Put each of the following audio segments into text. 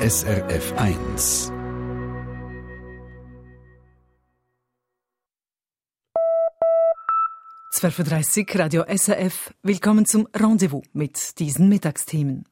SRF 1. (12:30 Uhr) Radio SRF. Willkommen zum Rendezvous mit diesen Mittagsthemen.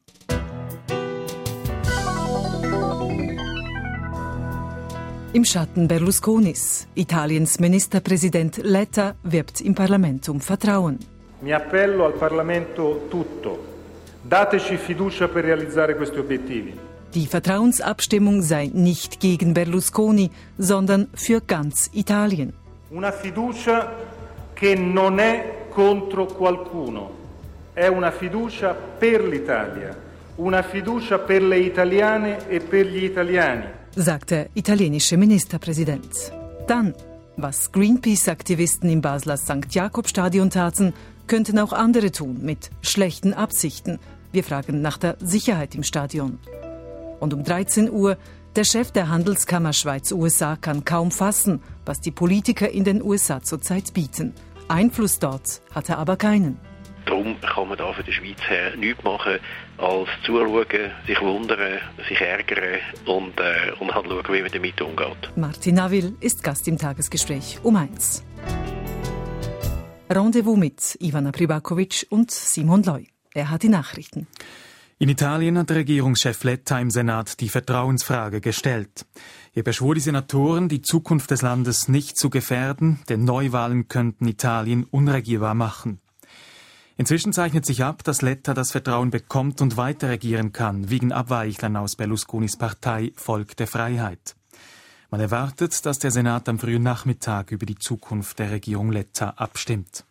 Im Schatten Berlusconis. Italiens Ministerpräsident Letta wirbt im Parlament um Vertrauen. Mi appello al Parlamento tutto. Dateci fiducia per realizzare questi obiettivi. Die Vertrauensabstimmung sei nicht gegen Berlusconi, sondern für ganz Italien. Una fiducia che non è contro qualcuno. È una fiducia per l'Italia. Una fiducia per le italiane e per gli italiani. Sagt der italienische Ministerpräsident. Dann, was Greenpeace-Aktivisten im Basler St. Jakob-Stadion taten, könnten auch andere tun mit schlechten Absichten. Wir fragen nach der Sicherheit im Stadion. Und um 13 Uhr, der Chef der Handelskammer Schweiz-USA kann kaum fassen, was die Politiker in den USA zurzeit bieten. Einfluss dort hat er aber keinen. Darum kann man da von der Schweiz her nichts machen, als zuschauen, sich wundern, sich ärgern und halt schauen, wie man damit umgeht. Martin Navil ist Gast im Tagesgespräch um 1. Rendezvous mit Ivana Pribakovic und Simon Loy. Er hat die Nachrichten. In Italien hat der Regierungschef Letta im Senat die Vertrauensfrage gestellt. Er beschwor die Senatoren, die Zukunft des Landes nicht zu gefährden, denn Neuwahlen könnten Italien unregierbar machen. Inzwischen zeichnet sich ab, dass Letta das Vertrauen bekommt und weiter regieren kann, wegen Abweichlern aus Berlusconis Partei Volk der Freiheit. Man erwartet, dass der Senat am frühen Nachmittag über die Zukunft der Regierung Letta abstimmt.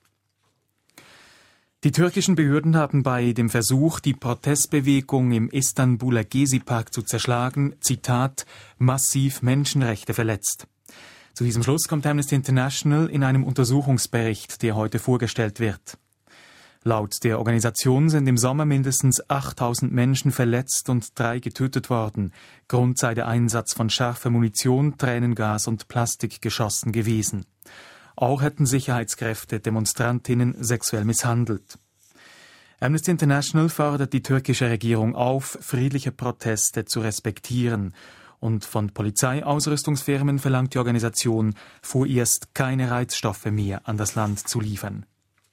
Die türkischen Behörden haben bei dem Versuch, die Protestbewegung im Istanbuler Gezi-Park zu zerschlagen, Zitat, massiv Menschenrechte verletzt. Zu diesem Schluss kommt Amnesty International in einem Untersuchungsbericht, der heute vorgestellt wird. Laut der Organisation sind im Sommer mindestens 8.000 Menschen verletzt und 3 getötet worden. Grund sei der Einsatz von scharfer Munition, Tränengas und Plastikgeschossen gewesen. Auch hätten Sicherheitskräfte Demonstrantinnen sexuell misshandelt. Amnesty International fordert die türkische Regierung auf, friedliche Proteste zu respektieren. Und von Polizeiausrüstungsfirmen verlangt die Organisation, vorerst keine Reizstoffe mehr an das Land zu liefern.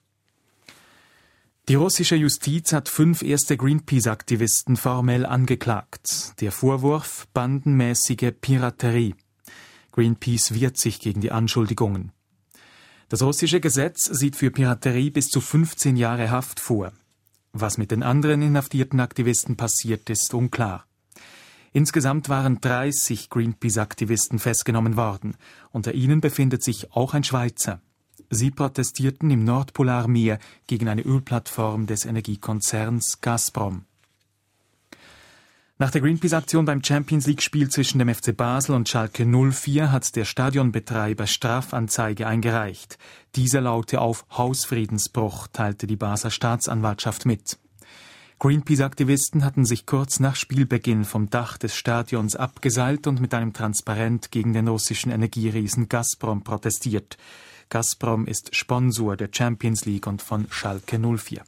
Die russische Justiz hat 5 erste Greenpeace-Aktivisten formell angeklagt. Der Vorwurf bandenmäßige Piraterie. Greenpeace wehrt sich gegen die Anschuldigungen. Das russische Gesetz sieht für Piraterie bis zu 15 Jahre Haft vor. Was mit den anderen inhaftierten Aktivisten passiert, ist unklar. Insgesamt waren 30 Greenpeace-Aktivisten festgenommen worden. Unter ihnen befindet sich auch ein Schweizer. Sie protestierten im Nordpolarmeer gegen eine Ölplattform des Energiekonzerns Gazprom. Nach der Greenpeace-Aktion beim Champions-League-Spiel zwischen dem FC Basel und Schalke 04 hat der Stadionbetreiber Strafanzeige eingereicht. Diese laute auf Hausfriedensbruch, teilte die Basler Staatsanwaltschaft mit. Greenpeace-Aktivisten hatten sich kurz nach Spielbeginn vom Dach des Stadions abgeseilt und mit einem Transparent gegen den russischen Energieriesen Gazprom protestiert. Gazprom ist Sponsor der Champions League und von Schalke 04.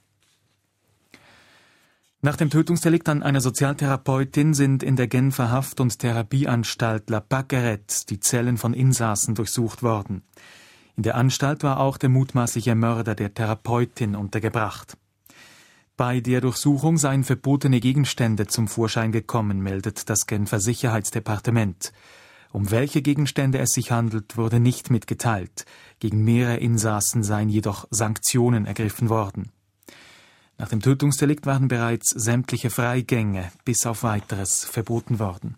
Nach dem Tötungsdelikt an einer Sozialtherapeutin sind in der Genfer Haft- und Therapieanstalt La Paquerette die Zellen von Insassen durchsucht worden. In der Anstalt war auch der mutmaßliche Mörder der Therapeutin untergebracht. Bei der Durchsuchung seien verbotene Gegenstände zum Vorschein gekommen, meldet das Genfer Sicherheitsdepartement. Um welche Gegenstände es sich handelt, wurde nicht mitgeteilt. Gegen mehrere Insassen seien jedoch Sanktionen ergriffen worden. Nach dem Tötungsdelikt waren bereits sämtliche Freigänge bis auf Weiteres verboten worden.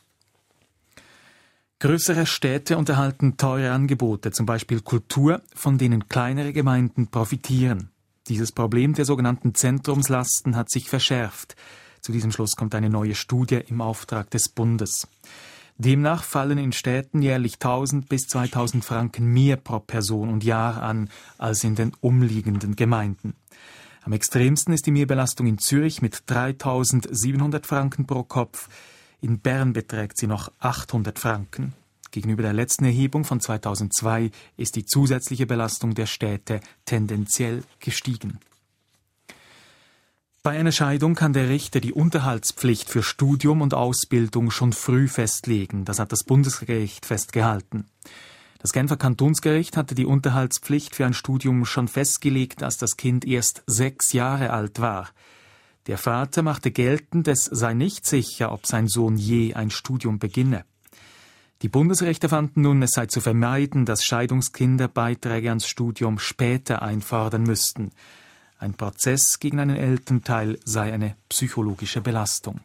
Größere Städte unterhalten teure Angebote, zum Beispiel Kultur, von denen kleinere Gemeinden profitieren. Dieses Problem der sogenannten Zentrumslasten hat sich verschärft. Zu diesem Schluss kommt eine neue Studie im Auftrag des Bundes. Demnach fallen in Städten jährlich 1.000 bis 2.000 Franken mehr pro Person und Jahr an als in den umliegenden Gemeinden. Am extremsten ist die Mehrbelastung in Zürich mit 3.700 Franken pro Kopf. In Bern beträgt sie noch 800 Franken. Gegenüber der letzten Erhebung von 2002 ist die zusätzliche Belastung der Städte tendenziell gestiegen. Bei einer Scheidung kann der Richter die Unterhaltspflicht für Studium und Ausbildung schon früh festlegen. Das hat das Bundesgericht festgehalten. Das Genfer Kantonsgericht hatte die Unterhaltspflicht für ein Studium schon festgelegt, als das Kind erst 6 Jahre alt war. Der Vater machte geltend, es sei nicht sicher, ob sein Sohn je ein Studium beginne. Die Bundesrichter fanden nun, es sei zu vermeiden, dass Scheidungskinder Beiträge ans Studium später einfordern müssten. Ein Prozess gegen einen Elternteil sei eine psychologische Belastung.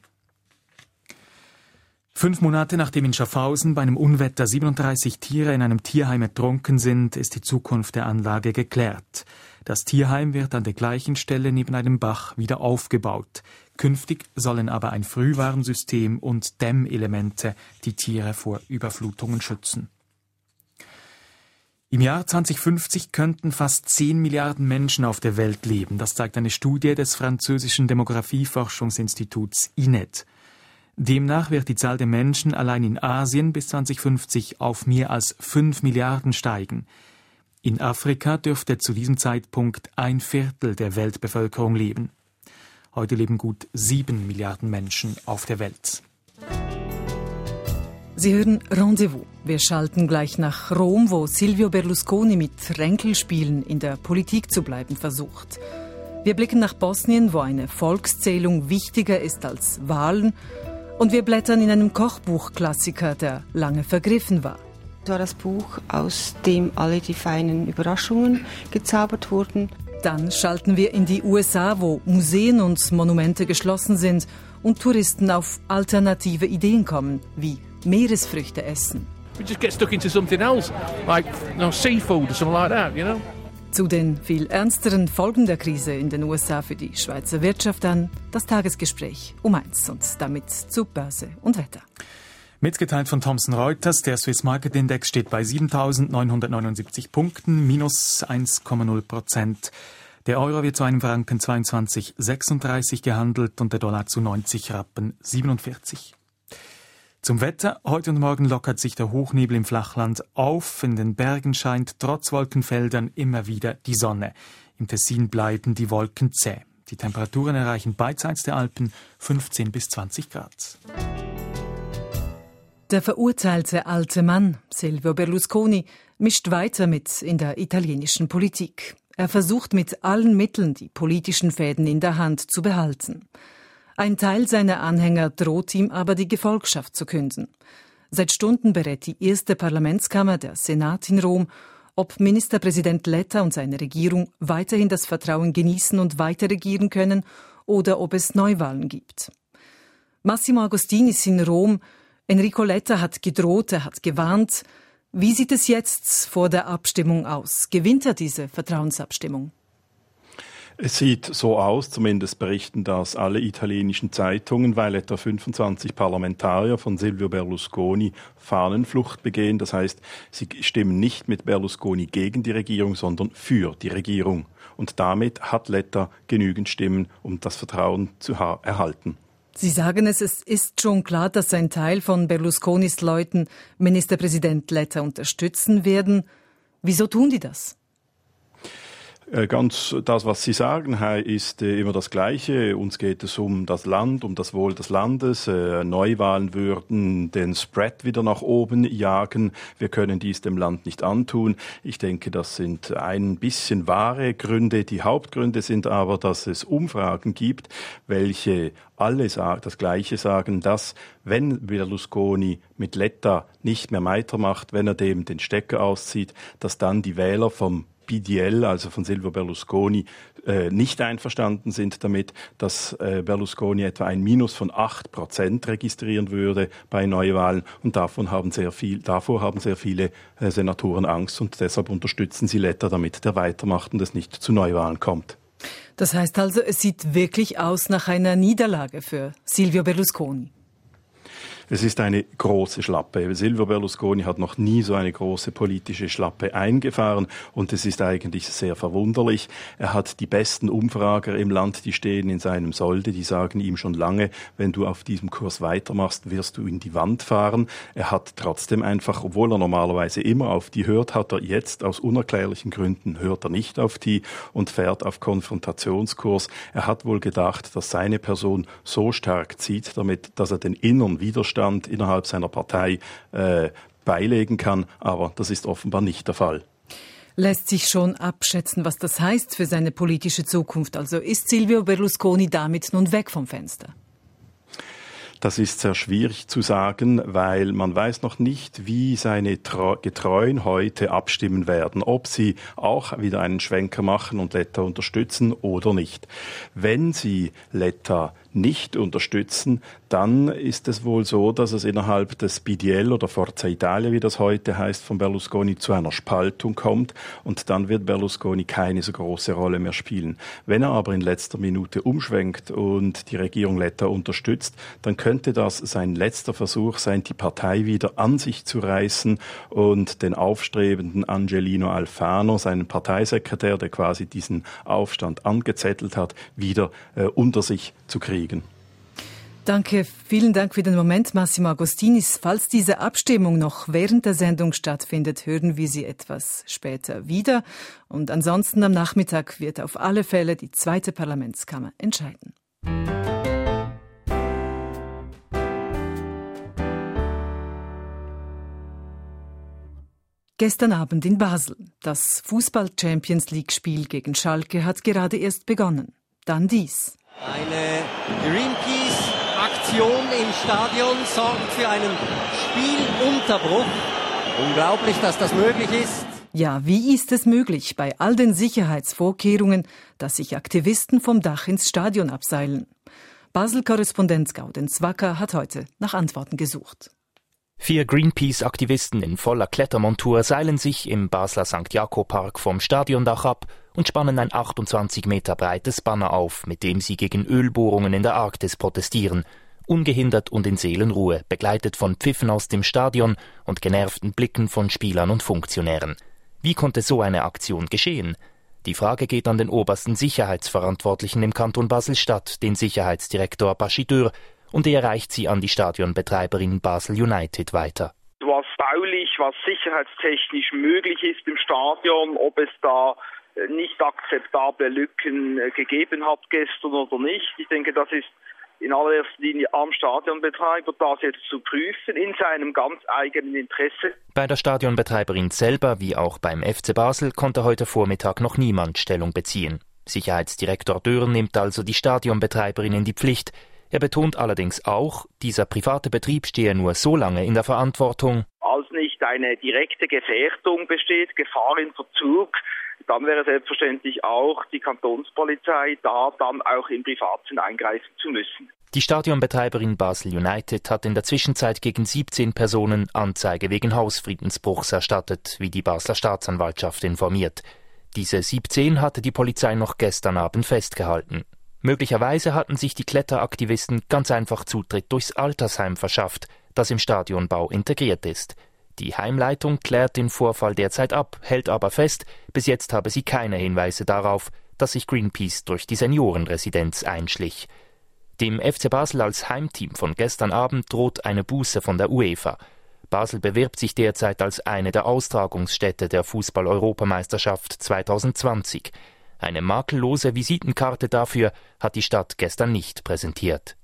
5 Monate nachdem in Schaffhausen bei einem Unwetter 37 Tiere in einem Tierheim ertrunken sind, ist die Zukunft der Anlage geklärt. Das Tierheim wird an der gleichen Stelle neben einem Bach wieder aufgebaut. Künftig sollen aber ein Frühwarnsystem und Dämmelemente die Tiere vor Überflutungen schützen. Im Jahr 2050 könnten fast 10 Milliarden Menschen auf der Welt leben. Das zeigt eine Studie des französischen Demografieforschungsinstituts INED. Demnach wird die Zahl der Menschen allein in Asien bis 2050 auf mehr als 5 Milliarden steigen. In Afrika dürfte zu diesem Zeitpunkt 1/4 der Weltbevölkerung leben. Heute leben gut 7 Milliarden Menschen auf der Welt. Sie hören Rendezvous. Wir schalten gleich nach Rom, wo Silvio Berlusconi mit Ränkelspielen in der Politik zu bleiben versucht. Wir blicken nach Bosnien, wo eine Volkszählung wichtiger ist als Wahlen. Und wir blättern in einem Kochbuchklassiker, der lange vergriffen war. Das war das Buch, aus dem alle die feinen Überraschungen gezaubert wurden. Dann schalten wir in die USA, wo Museen und Monumente geschlossen sind und Touristen auf alternative Ideen kommen, wie Meeresfrüchte essen. We just get stuck into something else, like seafood or something like that, you know. Zu den viel ernsteren Folgen der Krise in den USA für die Schweizer Wirtschaft dann das Tagesgespräch um 1 und damit zu Börse und Wetter. Mitgeteilt von Thomson Reuters, der Swiss Market Index steht bei 7.979 Punkten, minus 1,0%. Der Euro wird zu einem Franken 22,36 gehandelt und der Dollar zu 90 Rappen 47. Zum Wetter. Heute und morgen lockert sich der Hochnebel im Flachland auf. In den Bergen scheint trotz Wolkenfeldern immer wieder die Sonne. Im Tessin bleiben die Wolken zäh. Die Temperaturen erreichen beidseits der Alpen 15 bis 20 Grad. Der verurteilte alte Mann, Silvio Berlusconi, mischt weiter mit in der italienischen Politik. Er versucht mit allen Mitteln, die politischen Fäden in der Hand zu behalten. Ein Teil seiner Anhänger droht ihm aber, die Gefolgschaft zu künden. Seit Stunden berät die erste Parlamentskammer, der Senat in Rom, ob Ministerpräsident Letta und seine Regierung weiterhin das Vertrauen genießen und weiter regieren können oder ob es Neuwahlen gibt. Massimo Agostini ist in Rom. Enrico Letta hat gedroht, er hat gewarnt. Wie sieht es jetzt vor der Abstimmung aus? Gewinnt er diese Vertrauensabstimmung? Es sieht so aus, zumindest berichten das alle italienischen Zeitungen, weil etwa 25 Parlamentarier von Silvio Berlusconi Fahnenflucht begehen. Das heißt, sie stimmen nicht mit Berlusconi gegen die Regierung, sondern für die Regierung. Und damit hat Letta genügend Stimmen, um das Vertrauen zu erhalten. Sie sagen es ist schon klar, dass ein Teil von Berlusconis Leuten Ministerpräsident Letta unterstützen werden. Wieso tun die das? Ganz das, was Sie sagen, ist immer das Gleiche. Uns geht es um das Land, um das Wohl des Landes. Neuwahlen würden den Spread wieder nach oben jagen. Wir können dies dem Land nicht antun. Ich denke, das sind ein bisschen wahre Gründe. Die Hauptgründe sind aber, dass es Umfragen gibt, welche alle das Gleiche sagen, dass, wenn Berlusconi mit Letta nicht mehr weitermacht, wenn er dem den Stecker auszieht, dass dann die Wähler vom PDL, also von Silvio Berlusconi, nicht einverstanden sind damit, dass Berlusconi etwa ein Minus von 8% registrieren würde bei Neuwahlen. Und davor haben sehr viele Senatoren Angst und deshalb unterstützen sie Letta, damit der weitermacht und es nicht zu Neuwahlen kommt. Das heißt also, es sieht wirklich aus nach einer Niederlage für Silvio Berlusconi. Es ist eine große Schlappe. Silvio Berlusconi hat noch nie so eine große politische Schlappe eingefahren und es ist eigentlich sehr verwunderlich. Er hat die besten Umfrager im Land, die stehen in seinem Solde, die sagen ihm schon lange, wenn du auf diesem Kurs weitermachst, wirst du in die Wand fahren. Er hat trotzdem einfach, obwohl er normalerweise immer auf die hört, hat er jetzt aus unerklärlichen Gründen hört er nicht auf die und fährt auf Konfrontationskurs. Er hat wohl gedacht, dass seine Person so stark zieht, damit, dass er den inneren Widerstand innerhalb seiner Partei beilegen kann, aber das ist offenbar nicht der Fall. Lässt sich schon abschätzen, was das heißt für seine politische Zukunft? Also ist Silvio Berlusconi damit nun weg vom Fenster? Das ist sehr schwierig zu sagen, weil man weiß noch nicht, wie seine Getreuen heute abstimmen werden, ob sie auch wieder einen Schwenker machen und Letta unterstützen oder nicht. Wenn sie Letta nicht unterstützen, dann ist es wohl so, dass es innerhalb des PDL oder Forza Italia, wie das heute heißt, von Berlusconi zu einer Spaltung kommt und dann wird Berlusconi keine so große Rolle mehr spielen. Wenn er aber in letzter Minute umschwenkt und die Regierung Letta unterstützt, dann könnte das sein letzter Versuch sein, die Partei wieder an sich zu reißen und den aufstrebenden Angelino Alfano, seinen Parteisekretär, der quasi diesen Aufstand angezettelt hat, wieder unter sich zu kriegen. Danke, vielen Dank für den Moment, Massimo Agostinis. Falls diese Abstimmung noch während der Sendung stattfindet, hören wir sie etwas später wieder. Und ansonsten am Nachmittag wird auf alle Fälle die zweite Parlamentskammer entscheiden. Gestern Abend in Basel. Das Fußball-Champions-League-Spiel gegen Schalke hat gerade erst begonnen. Dann dies. Eine Greenpeace-Aktion im Stadion sorgt für einen Spielunterbruch. Unglaublich, dass das möglich ist. Ja, wie ist es möglich bei all den Sicherheitsvorkehrungen, dass sich Aktivisten vom Dach ins Stadion abseilen? Basel-Korrespondent Gaudenz Wacker hat heute nach Antworten gesucht. 4 Greenpeace-Aktivisten in voller Klettermontur seilen sich im Basler St. Jakob-Park vom Stadiondach ab und spannen ein 28 Meter breites Banner auf, mit dem sie gegen Ölbohrungen in der Arktis protestieren. Ungehindert und in Seelenruhe, begleitet von Pfiffen aus dem Stadion und genervten Blicken von Spielern und Funktionären. Wie konnte so eine Aktion geschehen? Die Frage geht an den obersten Sicherheitsverantwortlichen im Kanton Basel-Stadt, den Sicherheitsdirektor Bachideur, und er reicht sie an die Stadionbetreiberin Basel United weiter. Was baulich, was sicherheitstechnisch möglich ist im Stadion, ob es da nicht akzeptable Lücken gegeben hat gestern oder nicht. Ich denke, das ist in allererster Linie am Stadionbetreiber, das jetzt zu prüfen, in seinem ganz eigenen Interesse. Bei der Stadionbetreiberin selber, wie auch beim FC Basel, konnte heute Vormittag noch niemand Stellung beziehen. Sicherheitsdirektor Dörr nimmt also die Stadionbetreiberin in die Pflicht. Er betont allerdings auch, dieser private Betrieb stehe nur so lange in der Verantwortung, als nicht eine direkte Gefährdung besteht, Gefahr in Verzug, dann wäre selbstverständlich auch die Kantonspolizei da dann auch im Privaten eingreifen zu müssen. Die Stadionbetreiberin Basel United hat in der Zwischenzeit gegen 17 Personen Anzeige wegen Hausfriedensbruchs erstattet, wie die Basler Staatsanwaltschaft informiert. Diese 17 hatte die Polizei noch gestern Abend festgehalten. Möglicherweise hatten sich die Kletteraktivisten ganz einfach Zutritt durchs Altersheim verschafft, das im Stadionbau integriert ist. Die Heimleitung klärt den Vorfall derzeit ab, hält aber fest, bis jetzt habe sie keine Hinweise darauf, dass sich Greenpeace durch die Seniorenresidenz einschlich. Dem FC Basel als Heimteam von gestern Abend droht eine Buße von der UEFA. Basel bewirbt sich derzeit als eine der Austragungsstätte der Fußball-Europameisterschaft 2020. Eine makellose Visitenkarte dafür hat die Stadt gestern nicht präsentiert.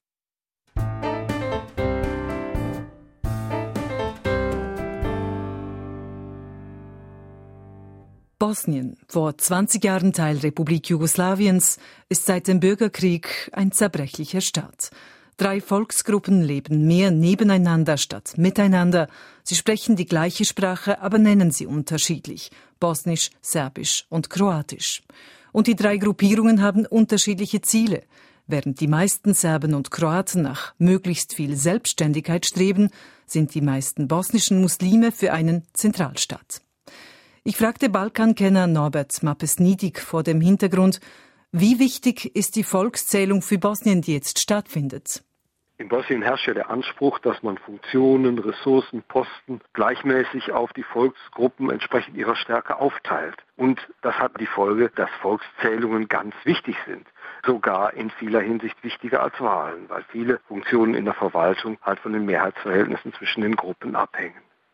Bosnien, vor 20 Jahren Teil Republik Jugoslawiens, ist seit dem Bürgerkrieg ein zerbrechlicher Staat. 3 Volksgruppen leben mehr nebeneinander statt miteinander. Sie sprechen die gleiche Sprache, aber nennen sie unterschiedlich: Bosnisch, Serbisch und Kroatisch. Und die 3 Gruppierungen haben unterschiedliche Ziele. Während die meisten Serben und Kroaten nach möglichst viel Selbstständigkeit streben, sind die meisten bosnischen Muslime für einen Zentralstaat. Ich fragte Balkankenner Norbert Mapes-Niedig vor dem Hintergrund, wie wichtig ist die Volkszählung für Bosnien, die jetzt stattfindet? In Bosnien herrscht ja der Anspruch, dass man Funktionen, Ressourcen, Posten gleichmäßig auf die Volksgruppen entsprechend ihrer Stärke aufteilt. Und das hat die Folge, dass Volkszählungen ganz wichtig sind. Sogar in vieler Hinsicht wichtiger als Wahlen, weil viele Funktionen in der Verwaltung halt von den Mehrheitsverhältnissen zwischen den Gruppen abhängen.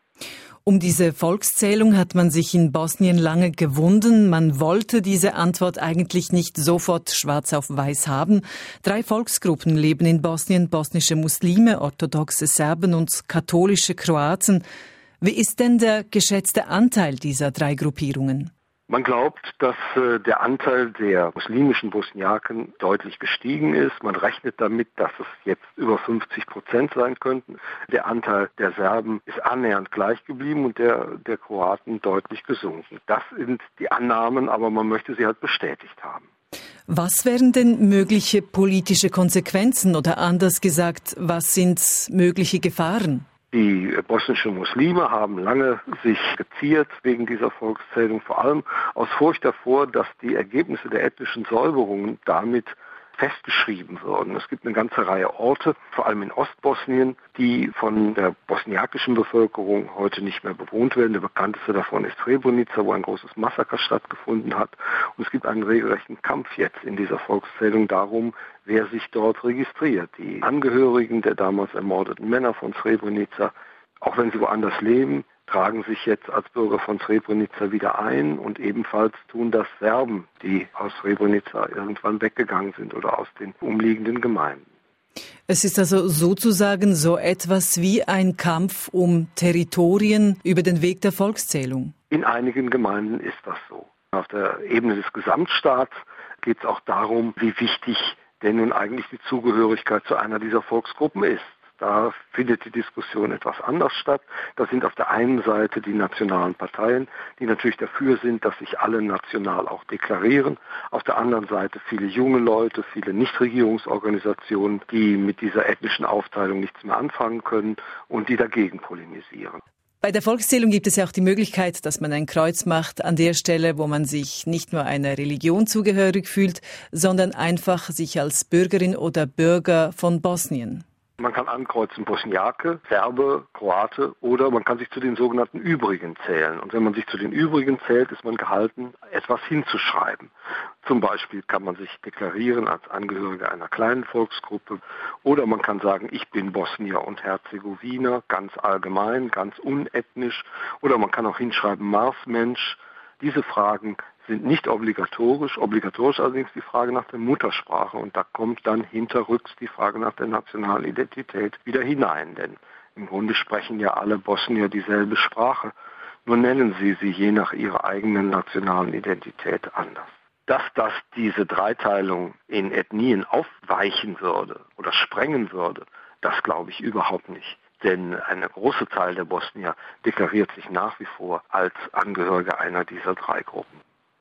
Um diese Volkszählung hat man sich in Bosnien lange gewunden. Man wollte diese Antwort eigentlich nicht sofort schwarz auf weiß haben. 3 Volksgruppen leben in Bosnien: bosnische Muslime, orthodoxe Serben und katholische Kroaten. Wie ist denn der geschätzte Anteil dieser 3 Gruppierungen? Man glaubt, dass der Anteil der muslimischen Bosniaken deutlich gestiegen ist. Man rechnet damit, dass es jetzt über 50% sein könnten. Der Anteil der Serben ist annähernd gleich geblieben und der Kroaten deutlich gesunken. Das sind die Annahmen, aber man möchte sie halt bestätigt haben. Was wären denn mögliche politische Konsequenzen oder anders gesagt, was sind mögliche Gefahren? Die bosnischen Muslime haben lange sich geziert wegen dieser Volkszählung, vor allem aus Furcht davor, dass die Ergebnisse der ethnischen Säuberungen damit festgeschrieben würden. Es gibt eine ganze Reihe Orte, vor allem in Ostbosnien, die von der bosniakischen Bevölkerung heute nicht mehr bewohnt werden. Der bekannteste davon ist Srebrenica, wo ein großes Massaker stattgefunden hat. Und es gibt einen regelrechten Kampf jetzt in dieser Volkszählung darum, wer sich dort registriert. Die Angehörigen der damals ermordeten Männer von Srebrenica, auch wenn sie woanders leben, tragen sich jetzt als Bürger von Srebrenica wieder ein, und ebenfalls tun das Serben, die aus Srebrenica irgendwann weggegangen sind oder aus den umliegenden Gemeinden. Es ist also sozusagen so etwas wie ein Kampf um Territorien über den Weg der Volkszählung. In einigen Gemeinden ist das so. Auf der Ebene des Gesamtstaats geht es auch darum, wie wichtig denn nun eigentlich die Zugehörigkeit zu einer dieser Volksgruppen ist. Da findet die Diskussion etwas anders statt. Das sind auf der einen Seite die nationalen Parteien, die natürlich dafür sind, dass sich alle national auch deklarieren. Auf der anderen Seite viele junge Leute, viele Nichtregierungsorganisationen, die mit dieser ethnischen Aufteilung nichts mehr anfangen können und die dagegen polemisieren. Bei der Volkszählung gibt es ja auch die Möglichkeit, dass man ein Kreuz macht an der Stelle, wo man sich nicht nur einer Religion zugehörig fühlt, sondern einfach sich als Bürgerin oder Bürger von Bosnien. Man kann ankreuzen Bosniake, Serbe, Kroate, oder man kann sich zu den sogenannten Übrigen zählen. Und wenn man sich zu den Übrigen zählt, ist man gehalten, etwas hinzuschreiben. Zum Beispiel kann man sich deklarieren als Angehöriger einer kleinen Volksgruppe, oder man kann sagen, ich bin Bosnier und Herzegowiner, ganz allgemein, ganz unethnisch, oder man kann auch hinschreiben Marsmensch. Diese Fragen sind nicht obligatorisch. Obligatorisch allerdings die Frage nach der Muttersprache, und da kommt dann hinterrücks die Frage nach der nationalen Identität wieder hinein. Denn im Grunde sprechen ja alle Bosnier dieselbe Sprache, nur nennen sie je nach ihrer eigenen nationalen Identität anders. Dass das diese Dreiteilung in Ethnien aufweichen würde oder sprengen würde, das glaube ich überhaupt nicht. Denn eine große Zahl der Bosnier deklariert sich nach wie vor als Angehörige einer dieser 3 Gruppen.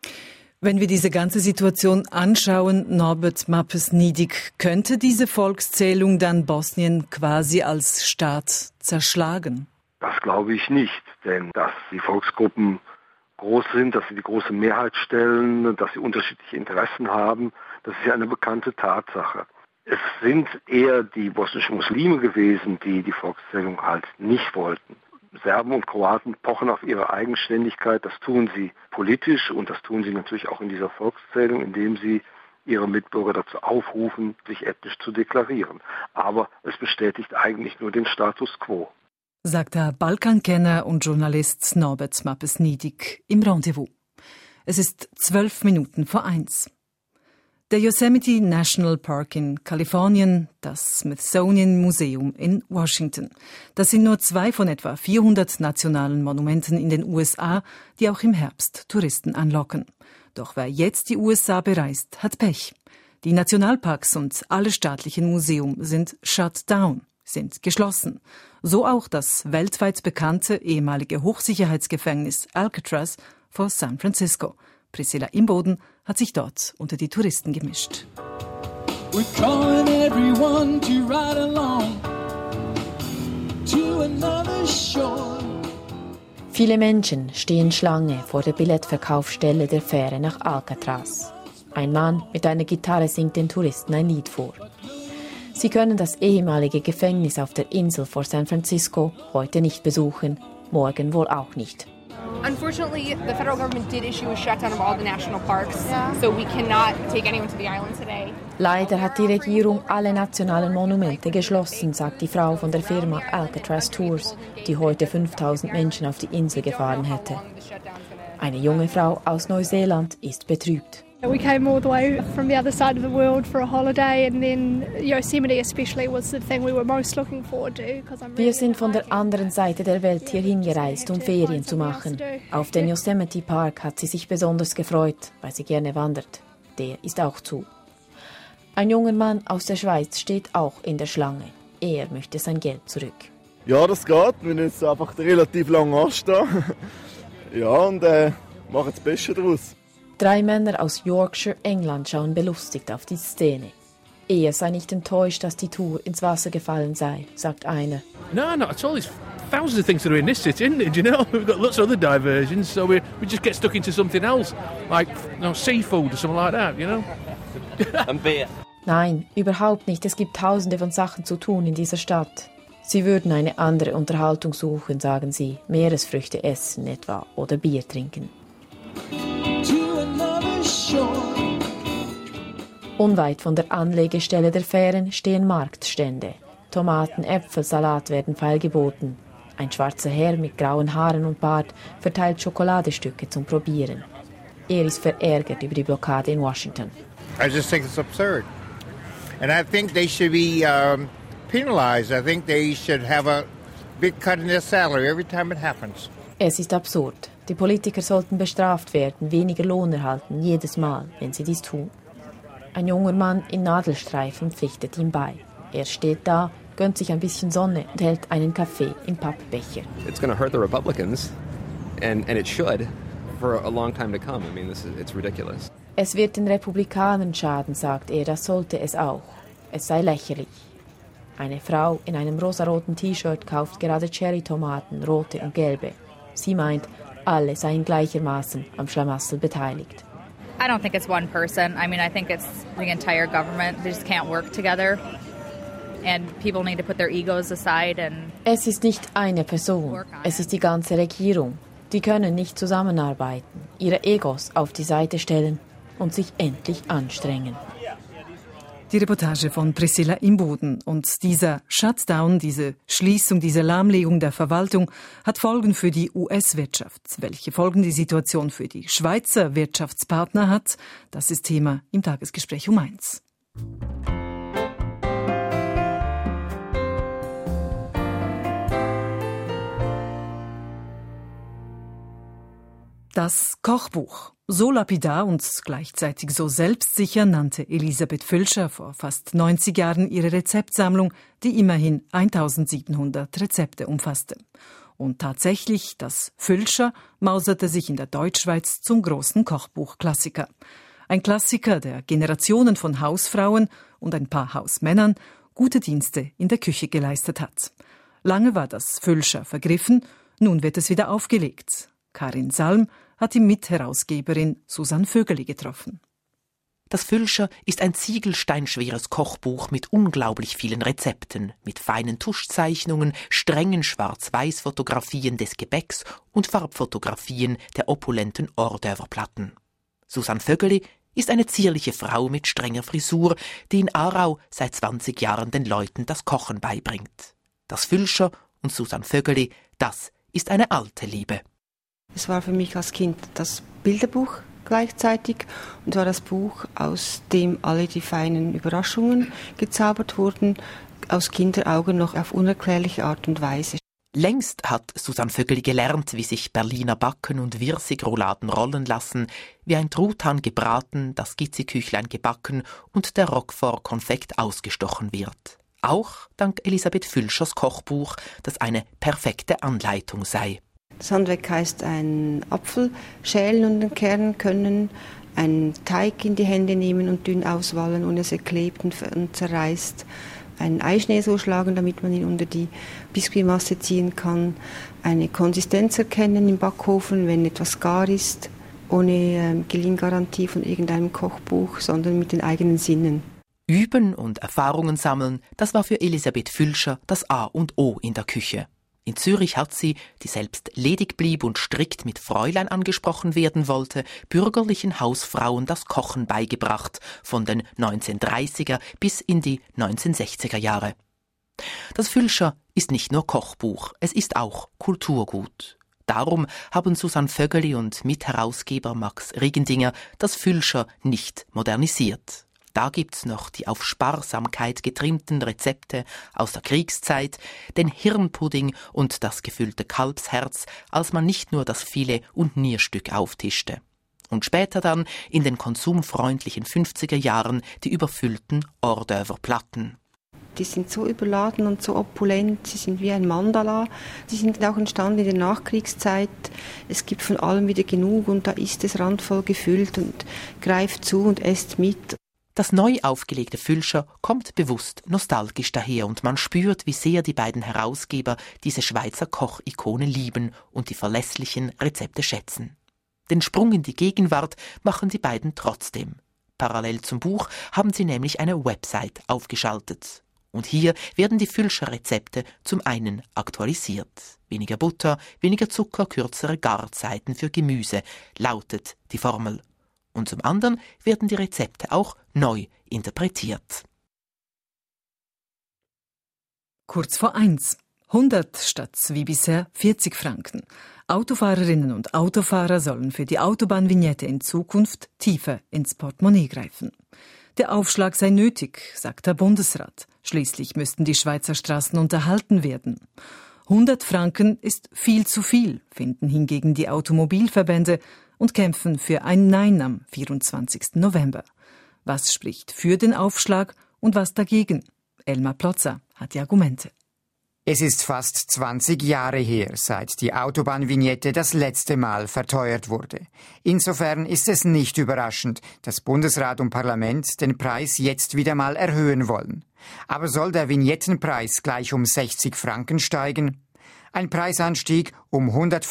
Wenn wir diese ganze Situation anschauen, Norbert Mappes-Niedig, könnte diese Volkszählung dann Bosnien quasi als Staat zerschlagen? Das glaube ich nicht, denn dass die Volksgruppen groß sind, dass sie die große Mehrheit stellen, dass sie unterschiedliche Interessen haben, das ist ja eine bekannte Tatsache. Es sind eher die bosnischen Muslime gewesen, die die Volkszählung halt nicht wollten. Serben und Kroaten pochen auf ihre Eigenständigkeit. Das tun sie politisch, und das tun sie natürlich auch in dieser Volkszählung, indem sie ihre Mitbürger dazu aufrufen, sich ethnisch zu deklarieren. Aber es bestätigt eigentlich nur den Status quo. Sagt der Balkankenner und Journalist Norbert Mappes-Niedig im Rendezvous. Es ist 1:12. Der Yosemite National Park in Kalifornien, das Smithsonian Museum in Washington. Das sind nur 2 von etwa 400 nationalen Monumenten in den USA, die auch im Herbst Touristen anlocken. Doch wer jetzt die USA bereist, hat Pech. Die Nationalparks und alle staatlichen Museen sind shut down, sind geschlossen. So auch das weltweit bekannte ehemalige Hochsicherheitsgefängnis Alcatraz vor San Francisco. Priscilla Imboden hat sich dort unter die Touristen gemischt. Viele Menschen stehen Schlange vor der Billetverkaufsstelle der Fähre nach Alcatraz. Ein Mann mit einer Gitarre singt den Touristen ein Lied vor. Sie können das ehemalige Gefängnis auf der Insel vor San Francisco heute nicht besuchen, morgen wohl auch nicht. Unfortunately, the federal government did issue a shutdown of all the national parks, so we cannot take anyone to the island today. Leider hat die Regierung alle nationalen Monumente geschlossen, sagt die Frau von der Firma Alcatraz Tours, die heute 5000 Menschen auf die Insel gefahren hätte. Eine junge Frau aus Neuseeland ist betrübt. We came all the way from the other side of the world for a holiday, and then Yosemite especially was the thing we were most looking forward to. Wir sind von der anderen Seite der Welt hierhin gereist, um Ferien zu machen. Auf den Yosemite Park hat sie sich besonders gefreut, weil sie gerne wandert. Der ist auch zu. Ein junger Mann aus der Schweiz steht auch in der Schlange. Er möchte sein Geld zurück. Ja, das geht. Wir müssen jetzt einfach relativ lange anstehen. Ja, und machen das Beste daraus. 3 Männer aus Yorkshire, England, schauen belustigt auf die Szene. Er sei nicht enttäuscht, dass die Tour ins Wasser gefallen sei, sagt einer. No, not at all. There's thousands of things to do in this city, isn't it? You know, we've got lots of other diversions, so we just get stuck into something else, like seafood or something like that, you know. And beer. Nein, überhaupt nicht. Es gibt tausende von Sachen zu tun in dieser Stadt. Sie würden eine andere Unterhaltung suchen, sagen sie. Meeresfrüchte essen etwa oder Bier trinken. Unweit von der Anlegestelle der Fähren stehen Marktstände. Tomaten, Äpfel, Salat werden feilgeboten. Ein schwarzer Herr mit grauen Haaren und Bart verteilt Schokoladestücke zum Probieren. Er ist verärgert über die Blockade in Washington. I just think it's absurd. And I think they should be penalized. I think they should have a big cut in their salary every time it happens. Es ist absurd. Die Politiker sollten bestraft werden, weniger Lohn erhalten, jedes Mal, wenn sie dies tun. Ein junger Mann in Nadelstreifen pflichtet ihm bei. Er steht da, gönnt sich ein bisschen Sonne und hält einen Kaffee im Pappbecher. It's going to hurt the Republicans, and it should, for a long time to come. I mean, it's ridiculous. Es wird den Republikanern schaden, sagt er, das sollte es auch. Es sei lächerlich. Eine Frau in einem rosaroten T-Shirt kauft gerade Cherrytomaten, rote und gelbe. Sie meint, alle seien gleichermaßen am Schlamassel beteiligt. I don't think it's one person. I mean, I think it's the entire government. They just can't work together. And people need to put their egos aside and... Es ist nicht eine Person, es ist die ganze Regierung. Die können nicht zusammenarbeiten, ihre Egos auf die Seite stellen und sich endlich anstrengen. Die Reportage von Priscilla Imboden. Und dieser Shutdown, diese Schließung, diese Lahmlegung der Verwaltung hat Folgen für die US-Wirtschaft. Welche Folgen die Situation für die Schweizer Wirtschaftspartner hat, das ist Thema im Tagesgespräch um 1. Das Kochbuch. So lapidar und gleichzeitig so selbstsicher nannte Elisabeth Völscher vor fast 90 Jahren ihre Rezeptsammlung, die immerhin 1700 Rezepte umfasste. Und tatsächlich, das Völscher mauserte sich in der Deutschschweiz zum großen Kochbuchklassiker. Ein Klassiker, der Generationen von Hausfrauen und ein paar Hausmännern gute Dienste in der Küche geleistet hat. Lange war das Völscher vergriffen, nun wird es wieder aufgelegt. Karin Salm hat die Mitherausgeberin Susanne Vögeli getroffen. Das Völscher ist ein ziegelsteinschweres Kochbuch mit unglaublich vielen Rezepten, mit feinen Tuschzeichnungen, strengen Schwarz-Weiß-Fotografien des Gebäcks und Farbfotografien der opulenten Hors-d'oeuvre-Platten. Susanne Vögeli ist eine zierliche Frau mit strenger Frisur, die in Aarau seit 20 Jahren den Leuten das Kochen beibringt. Das Völscher und Susanne Vögeli, das ist eine alte Liebe. Es war für mich als Kind das Bilderbuch gleichzeitig und war das Buch, aus dem alle die feinen Überraschungen gezaubert wurden, aus Kinderaugen noch auf unerklärliche Art und Weise. Längst hat Susanne Vögeli gelernt, wie sich Berliner Backen und Wirsigrouladen rollen lassen, wie ein Truthahn gebraten, das Gitziküchlein gebacken und der Roquefort-Konfekt ausgestochen wird. Auch dank Elisabeth Völschers Kochbuch, das eine perfekte Anleitung sei. Das Handwerk heißt ein Apfel schälen und entkernen können, einen Teig in die Hände nehmen und dünn auswallen, ohne dass er klebt und zerreißt, einen Eischnee so schlagen, damit man ihn unter die Biskuitmasse ziehen kann, eine Konsistenz erkennen im Backofen, wenn etwas gar ist, ohne Gelinggarantie von irgendeinem Kochbuch, sondern mit den eigenen Sinnen. Üben und Erfahrungen sammeln, das war für Elisabeth Fülscher das A und O in der Küche. In Zürich hat sie, die selbst ledig blieb und strikt mit Fräulein angesprochen werden wollte, bürgerlichen Hausfrauen das Kochen beigebracht, von den 1930er bis in die 1960er Jahre. Das Fülscher ist nicht nur Kochbuch, es ist auch Kulturgut. Darum haben Susanne Vögeli und Mitherausgeber Max Regendinger das Fülscher nicht modernisiert. Da gibt's noch die auf Sparsamkeit getrimmten Rezepte aus der Kriegszeit, den Hirnpudding und das gefüllte Kalbsherz, als man nicht nur das Filet- und Nierstück auftischte. Und später dann, in den konsumfreundlichen 50er Jahren, die überfüllten Hors-d'œuvre-Platten. Die sind so überladen und so opulent, sie sind wie ein Mandala. Sie sind auch entstanden in der Nachkriegszeit. Es gibt von allem wieder genug und da ist es randvoll gefüllt und greift zu und esst mit. Das neu aufgelegte Fülscher kommt bewusst nostalgisch daher und man spürt, wie sehr die beiden Herausgeber diese Schweizer Kochikone lieben und die verlässlichen Rezepte schätzen. Den Sprung in die Gegenwart machen die beiden trotzdem. Parallel zum Buch haben sie nämlich eine Website aufgeschaltet. Und hier werden die Fülscher-Rezepte zum einen aktualisiert. Weniger Butter, weniger Zucker, kürzere Garzeiten für Gemüse, lautet die Formel. Und zum anderen werden die Rezepte auch neu interpretiert. Kurz vor 1. 100 statt wie bisher 40 Franken. Autofahrerinnen und Autofahrer sollen für die Autobahnvignette in Zukunft tiefer ins Portemonnaie greifen. Der Aufschlag sei nötig, sagt der Bundesrat. Schließlich müssten die Schweizer Straßen unterhalten werden. 100 Franken ist viel zu viel, finden hingegen die Automobilverbände und kämpfen für ein Nein am 24. November. Was spricht für den Aufschlag und was dagegen? Elmar Plotzer hat die Argumente. Es ist fast 20 Jahre her, seit die Autobahnvignette das letzte Mal verteuert wurde. Insofern ist es nicht überraschend, dass Bundesrat und Parlament den Preis jetzt wieder mal erhöhen wollen. Aber soll der Vignettenpreis gleich um 60 Franken steigen? Ein Preisanstieg um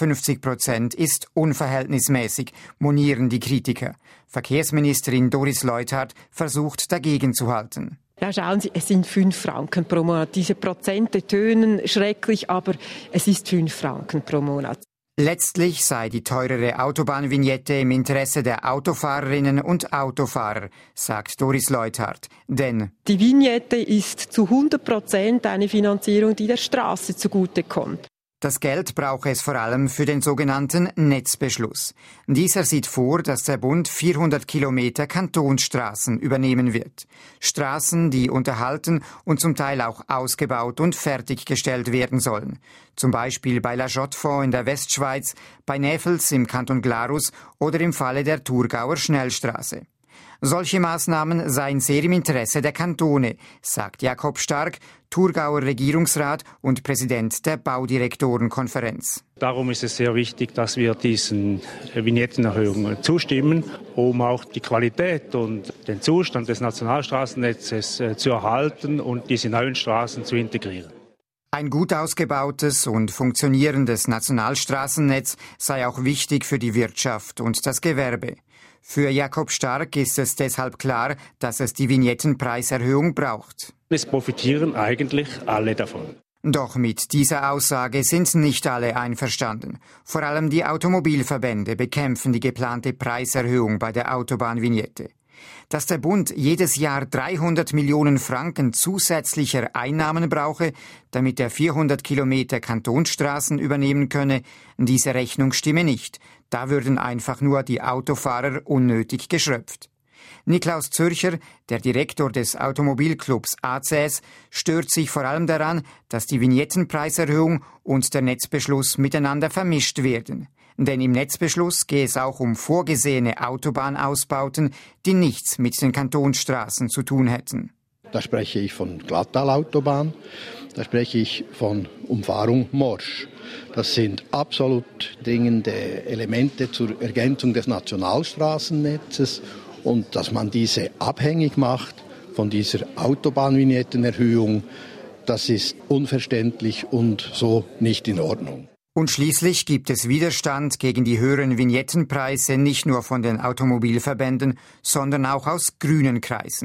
150% ist unverhältnismäßig, monieren die Kritiker. Verkehrsministerin Doris Leuthard versucht dagegen zu halten. Ja, schauen Sie, es sind 5 Franken pro Monat. Diese Prozente tönen schrecklich, aber es ist 5 Franken pro Monat. Letztlich sei die teurere Autobahnvignette im Interesse der Autofahrerinnen und Autofahrer, sagt Doris Leuthard. Denn die Vignette ist zu 100% eine Finanzierung, die der Straße zugutekommt. Das Geld brauche es vor allem für den sogenannten Netzbeschluss. Dieser sieht vor, dass der Bund 400 Kilometer Kantonsstraßen übernehmen wird. Straßen, die unterhalten und zum Teil auch ausgebaut und fertiggestellt werden sollen. Zum Beispiel bei La Jotte-Fonds in der Westschweiz, bei Näfels im Kanton Glarus oder im Falle der Thurgauer Schnellstraße. Solche Maßnahmen seien sehr im Interesse der Kantone, sagt Jakob Stark, Thurgauer Regierungsrat und Präsident der Baudirektorenkonferenz. Darum ist es sehr wichtig, dass wir diesen Vignettenerhöhungen zustimmen, um auch die Qualität und den Zustand des Nationalstraßennetzes zu erhalten und diese neuen Straßen zu integrieren. Ein gut ausgebautes und funktionierendes Nationalstraßennetz sei auch wichtig für die Wirtschaft und das Gewerbe. Für Jakob Stark ist es deshalb klar, dass es die Vignettenpreiserhöhung braucht. Es profitieren eigentlich alle davon. Doch mit dieser Aussage sind nicht alle einverstanden. Vor allem die Automobilverbände bekämpfen die geplante Preiserhöhung bei der Autobahnvignette. Dass der Bund jedes Jahr 300 Millionen Franken zusätzlicher Einnahmen brauche, damit er 400 Kilometer Kantonsstraßen übernehmen könne, diese Rechnung stimme nicht. Da würden einfach nur die Autofahrer unnötig geschröpft. Niklaus Zürcher, der Direktor des Automobilclubs ACS, stört sich vor allem daran, dass die Vignettenpreiserhöhung und der Netzbeschluss miteinander vermischt werden. Denn im Netzbeschluss gehe es auch um vorgesehene Autobahnausbauten, die nichts mit den Kantonsstraßen zu tun hätten. Da spreche ich von Glattalautobahn, da spreche ich von Umfahrung Morsch. Das sind absolut dringende Elemente zur Ergänzung des Nationalstraßennetzes. Und dass man diese abhängig macht von dieser Autobahnvignettenerhöhung, das ist unverständlich und so nicht in Ordnung. Und schließlich gibt es Widerstand gegen die höheren Vignettenpreise nicht nur von den Automobilverbänden, sondern auch aus grünen Kreisen.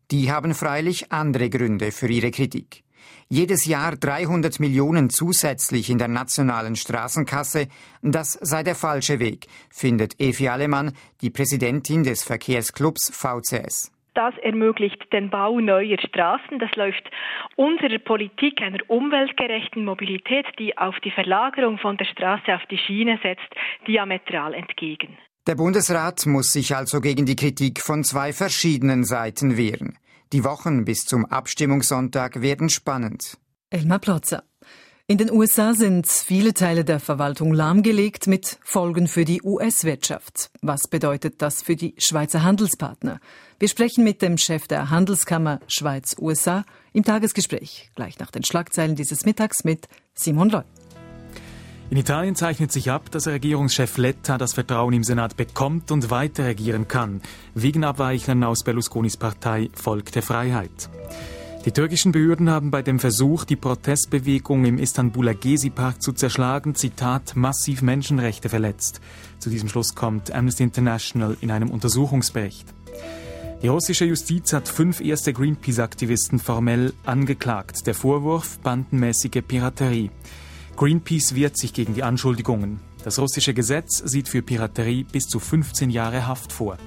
Die haben freilich andere Gründe für ihre Kritik. Jedes Jahr 300 Millionen zusätzlich in der nationalen Straßenkasse, das sei der falsche Weg, findet Evi Alemann, die Präsidentin des Verkehrsclubs VCS. Das ermöglicht den Bau neuer Straßen. Das läuft unserer Politik einer umweltgerechten Mobilität, die auf die Verlagerung von der Straße auf die Schiene setzt, diametral entgegen. Der Bundesrat muss sich also gegen die Kritik von 2 verschiedenen Seiten wehren. Die Wochen bis zum Abstimmungssonntag werden spannend. Elmar Plotzer. In den USA sind viele Teile der Verwaltung lahmgelegt mit Folgen für die US-Wirtschaft. Was bedeutet das für die Schweizer Handelspartner? Wir sprechen mit dem Chef der Handelskammer Schweiz-USA im Tagesgespräch. Gleich nach den Schlagzeilen dieses Mittags mit Simon Loy. In Italien zeichnet sich ab, dass Regierungschef Letta das Vertrauen im Senat bekommt und weiter regieren kann. Wegen Abweichlern aus Berlusconis Partei Volk der Freiheit. Die türkischen Behörden haben bei dem Versuch, die Protestbewegung im Istanbuler Gezi-Park zu zerschlagen, Zitat, massiv Menschenrechte verletzt. Zu diesem Schluss kommt Amnesty International in einem Untersuchungsbericht. Die russische Justiz hat 5 erste Greenpeace-Aktivisten formell angeklagt. Der Vorwurf bandenmäßige Piraterie. Greenpeace wehrt sich gegen die Anschuldigungen. Das russische Gesetz sieht für Piraterie bis zu 15 Jahre Haft vor.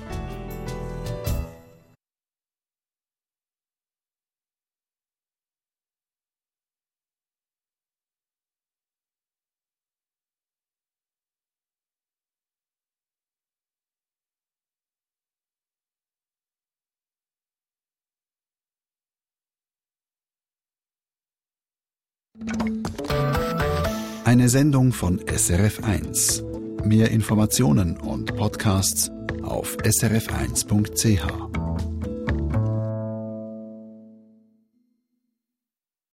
Eine Sendung von SRF1. Mehr Informationen und Podcasts auf srf1.ch.